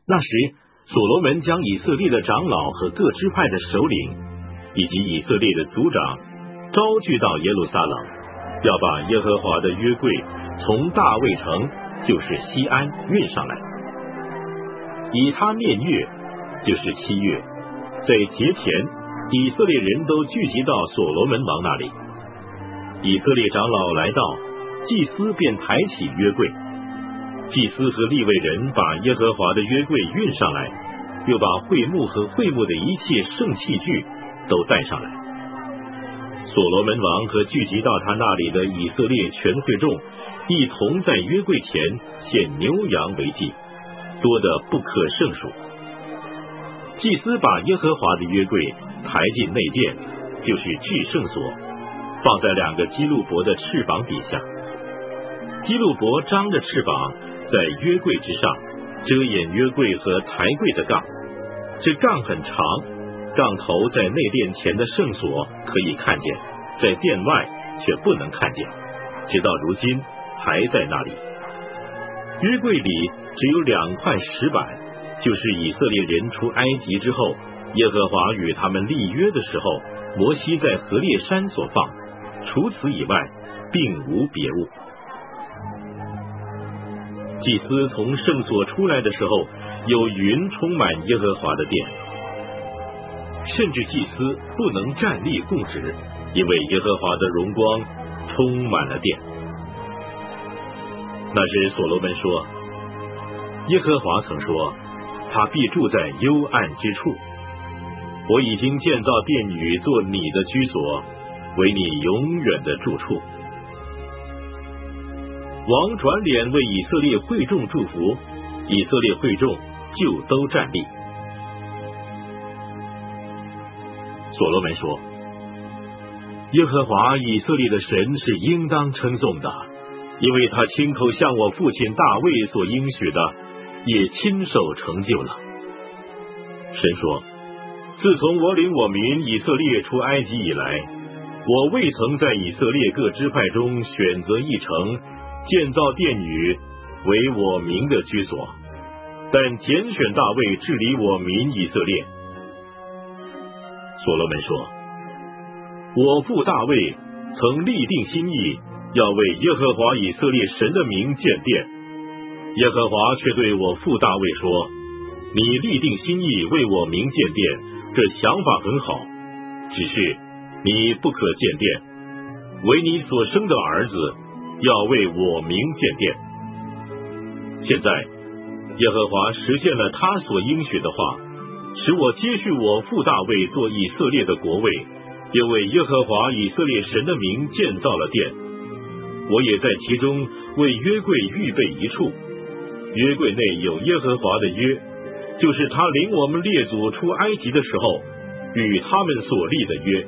那时，所罗门将以色列的长老和各支派的首领，以及以色列的族长，招聚到耶路撒冷，要把耶和华的约柜从大卫城，就是西安运上来。以他念月，就是7月，在节前，以色列人都聚集到所罗门王那里。以色列长老来到，祭司便抬起约柜。祭司和利未人把耶和华的约柜运上来，又把会幕和会幕的一切圣器具都带上来。所罗门王和聚集到他那里的以色列全会众，一同在约柜前献牛羊为祭，多得不可胜数。祭司把耶和华的约柜抬进内殿，就是至圣所，放在2个基路伯的翅膀底下。基路伯张着翅膀在约柜之上，遮掩约柜和抬柜的杠。这杠很长，杠头在内殿前的圣所可以看见，在殿外却不能看见，直到如今还在那里。约柜里只有2块石板，就是以色列人出埃及之后，耶和华与他们立约的时候，摩西在何烈山所放，除此以外并无别物。祭司从圣所出来的时候，有云充满耶和华的殿，甚至祭司不能站立供职，因为耶和华的荣光充满了殿。那时所罗门说，耶和华曾说，他必住在幽暗之处。我已经建造殿宇做你的居所，为你永远的住处。王转脸为以色列会众祝福，以色列会众就都站立。所罗门说，耶和华以色列的神是应当称颂的，因为他亲口向我父亲大卫所应许的，也亲手成就了。神说，自从我领我民以色列出埃及以来，我未曾在以色列各支派中选择一城，建造殿宇为我民的居所，但拣选大卫治理我民以色列。所罗门说，我父大卫曾立定心意，要为耶和华以色列神的名建殿。耶和华却对我父大卫说，你立定心意为我名建殿，这想法很好，只是你不可建殿，为你所生的儿子要为我名建殿。现在耶和华实现了他所应许的话，使我接续我父大卫做以色列的国位，又为耶和华以色列神的名建造了殿。我也在其中为约柜预备一处，约柜内有耶和华的约，就是他领我们列祖出埃及的时候与他们所立的约。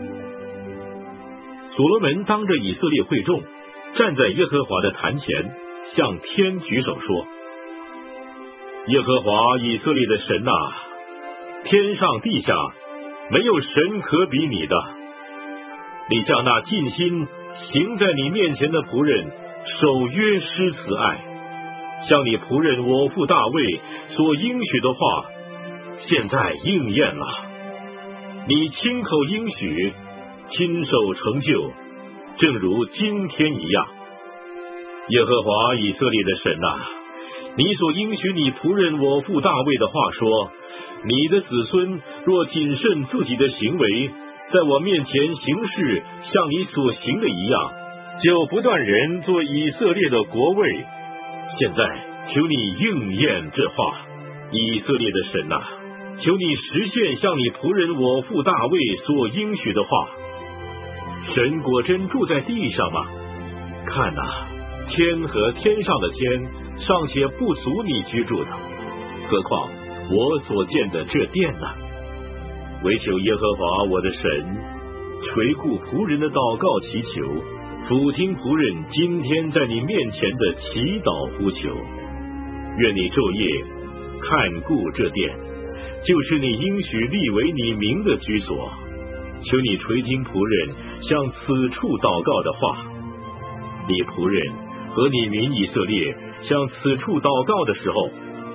所罗门当着以色列会众，站在耶和华的坛前，向天举手说，耶和华以色列的神啊，天上地下没有神可比你的。你向那尽心行在你面前的仆人守约施慈爱，像你仆人我父大卫所应许的话，现在应验了。你亲口应许，亲手成就，正如今天一样。耶和华以色列的神啊，你所应许你仆人我父大卫的话说，你的子孙若谨慎自己的行为，在我面前行事像你所行的一样，就不断人做以色列的国位。现在求你应验这话，以色列的神啊，求你实现像你仆人我父大卫所应许的话。神果真住在地上吗？看啊，天和天上的天尚且不足你居住的，何况我所建的这殿呢？唯求耶和华我的神垂顾仆人的祷告祈求，俯听仆人今天在你面前的祈祷呼求。愿你昼夜看顾这殿，就是你应许立为你名的居所。求你垂听仆人向此处祷告的话。你仆人和你民以色列向此处祷告的时候，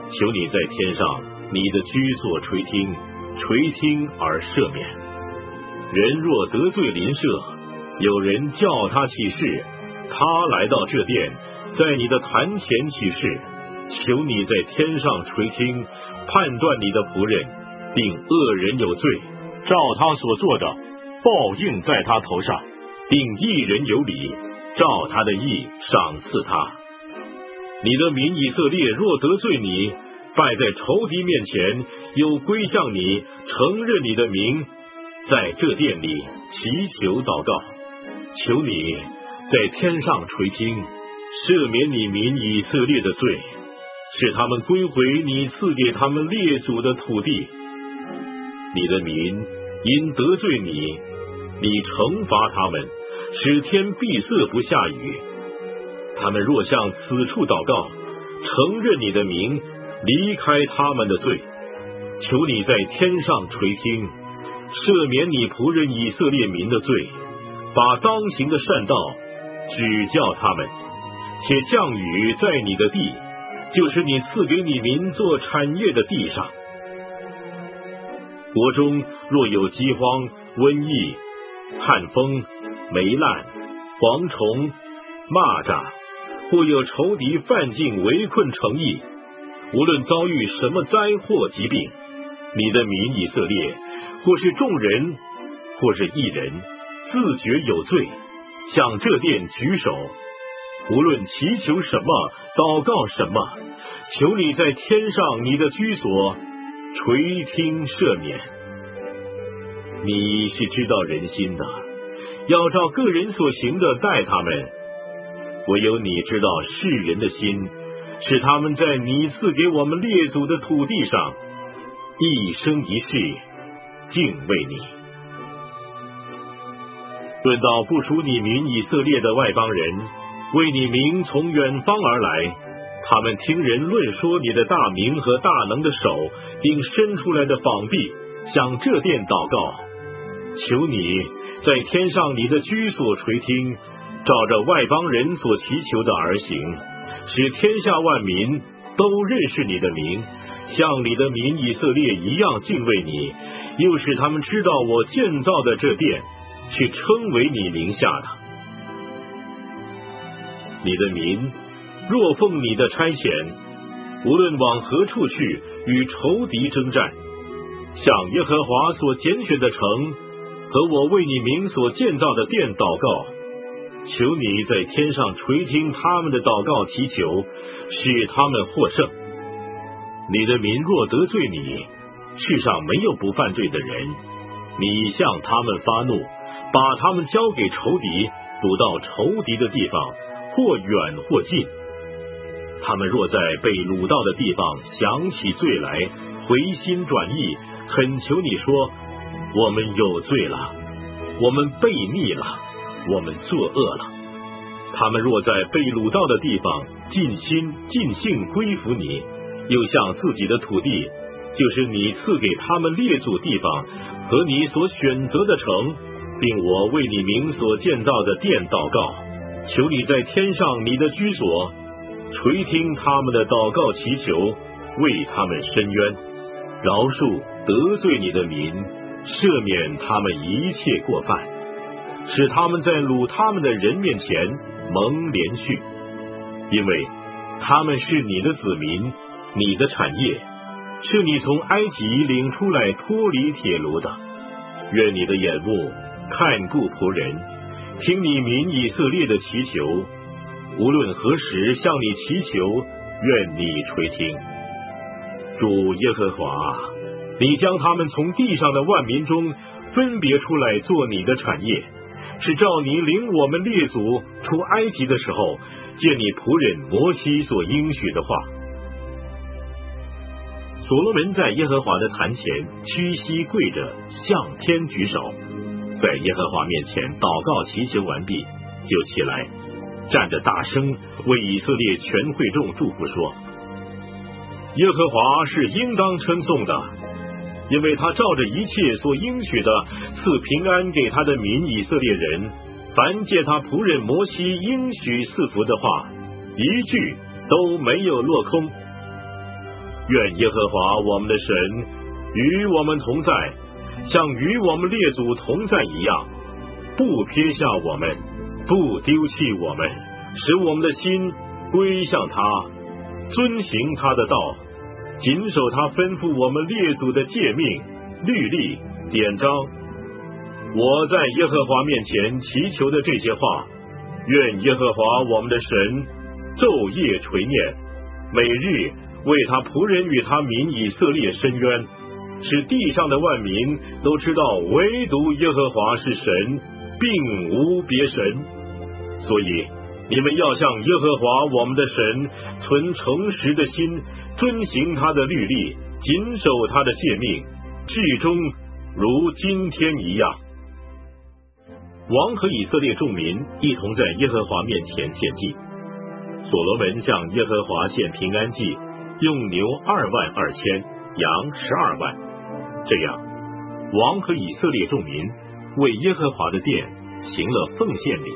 求你在天上你的居所垂听，垂听而赦免。人若得罪邻舍，有人叫他起誓，他来到这殿，在你的坛前起誓，求你在天上垂听，判断你的仆人，定恶人有罪，照他所做的报应在他头上，定义人有理，照他的义赏赐他。你的民以色列若得罪你，败在仇敌面前，又归向你，承认你的名，在这殿里祈求祷告，求你在天上垂听，赦免你民以色列的罪，使他们归回你赐给他们列祖的土地。你的民因得罪你，你惩罚他们，使天闭塞不下雨。他们若向此处祷告，承认你的名，离开他们的罪，求你在天上垂听，赦免你仆人以色列民的罪，把当行的善道指教他们，且降雨在你的地，就是你赐给你民做产业的地上。国中若有饥荒、瘟疫、旱风、霉烂、蝗虫、蚂蚱，或有仇敌犯境围困城邑，无论遭遇什么灾祸疾病，你的民以色列，或是众人，或是一人，自觉有罪，向这殿举手，无论祈求什么，祷告什么，求你在天上你的居所垂听赦免。你是知道人心的，要照个人所行的待他们。唯有你知道世人的心，使他们在你赐给我们列祖的土地上，一生一世敬畏你。论到不属你民以色列的外邦人，为你名从远方而来，他们听人论说你的大名和大能的手，并伸出来的膀臂，向这殿祷告，求你在天上你的居所垂听，照着外邦人所祈求的而行，使天下万民都认识你的名，像你的民以色列一样敬畏你，又使他们知道我建造的这殿是称为你名下的。你的民若奉你的差遣，无论往何处去与仇敌征战，向耶和华所拣选的城和我为你名所建造的殿祷告，求你在天上垂听他们的祷告祈求，使他们获胜。你的民若得罪你，世上没有不犯罪的人，你向他们发怒，把他们交给仇敌，掳到仇敌的地方，或远或近。他们若在被掳到的地方想起罪来，回心转意，恳求你说，我们有罪了，我们悖逆了，我们作恶了。他们若在被掳到的地方尽心尽性归服你，又向自己的土地，就是你赐给他们列祖地方和你所选择的城，并我为你名所建造的殿祷告，求你在天上你的居所垂听他们的祷告祈求，为他们伸冤，饶恕得罪你的民，赦免他们一切过犯，使他们在掳他们的人面前蒙怜恤，因为他们是你的子民，你的产业，是你从埃及领出来脱离铁炉的。愿你的眼目看顾仆人，听你民以色列的祈求，无论何时向你祈求，愿你垂听。主耶和华，你将他们从地上的万民中分别出来做你的产业，是照你领我们列祖出埃及的时候，借你仆人摩西所应许的话。所罗门在耶和华的坛前屈膝跪着，向天举手，在耶和华面前祷告祈求完毕，就起来，站着大声为以色列全会众祝福说，耶和华是应当称颂的，因为他照着一切所应许的赐平安给他的民以色列人，凡借他仆人摩西应许赐福的话，一句都没有落空。 愿耶和华我们的神与我们同在，像与我们列祖同在一样，不撇下我们，不丢弃我们，使我们的心归向他，遵行他的道，谨守他吩咐我们列祖的诫命、律例、典章。我在耶和华面前祈求的这些话，愿耶和华我们的神昼夜垂念，每日为他仆人与他民以色列伸冤，使地上的万民都知道唯独耶和华是神，并无别神。所以你们要向耶和华我们的神存诚实的心，遵行他的律例，谨守他的诫命，至终如今天一样。王和以色列众民一同在耶和华面前献祭。所罗门向耶和华献平安祭，用牛22000，羊12万。这样，王和以色列众民为耶和华的殿行了奉献礼。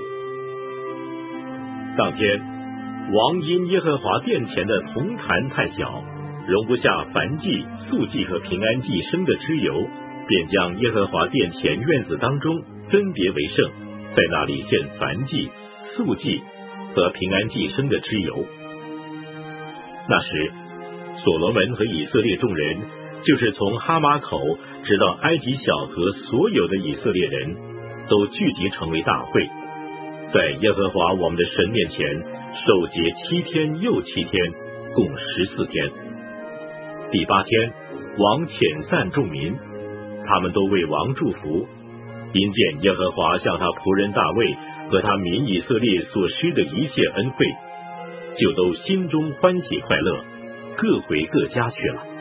当天，王因耶和华殿前的铜坛太小，容不下燔祭、素祭和平安祭生的脂油，便将耶和华殿前院子当中分别为圣，在那里献燔祭、素祭和平安祭生的脂油。那时，所罗门和以色列众人，就是从哈马口直到埃及小河所有的以色列人，都聚集成为大会，在耶和华我们的神面前守节7天又7天，共14天。第8天，王遣散众民，他们都为王祝福，因见耶和华向他仆人大卫和他民以色列所施的一切恩惠，就都心中欢喜快乐，各回各家去了。